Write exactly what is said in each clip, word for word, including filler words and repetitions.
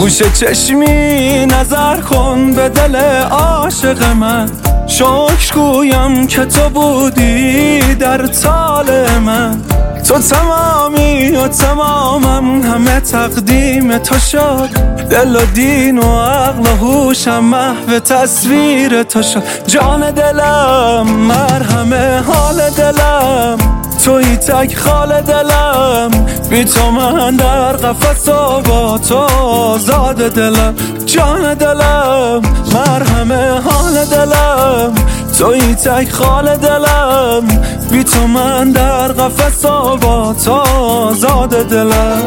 گوش چشمی نظر کن به دل عاشق من، شکر گویم که تو بودی در طال من. تو تمامی و تمامم، همه تقدیم تو شد. دل و دین و عقل و هوشم محو تصویر تو شد. جان دلم، مرهم حال دلم، توی تک خال دلم. بی تو من در قفس و با تو آزاد دلم. جان دلم، مرهم حال دلم، توی تک خال دلم. بی تو من در قفس و با تو آزاد دلم.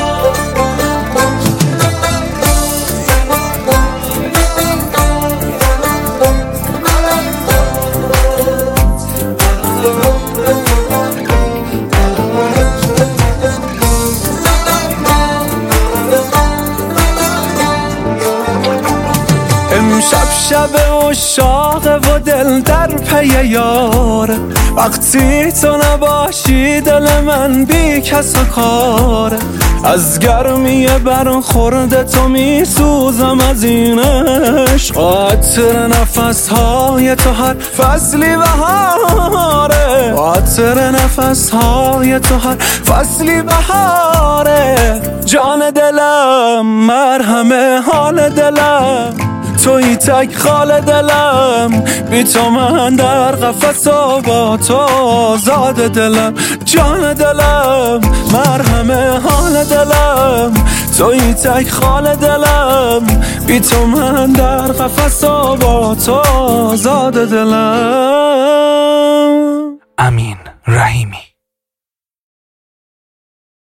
امشب شب عشاقه و دل در پی یاره، وقتی تو نباشی دل من بی کس و کاره. از گرمی برخورد تو می سوزم از این عشق، عطر نفس های تو هر فصلی بهاره. عطر نفس های تو هر فصلی بهاره. جان دلم، مرهم حال دلم، توی تک خال دلم. بی تو من در قفس و با تو آزاد دلم. جان دلم، مرهم حال دلم، توی تک خال دلم. بی تو من در قفس و با تو آزاد دلم. امین رحیمی.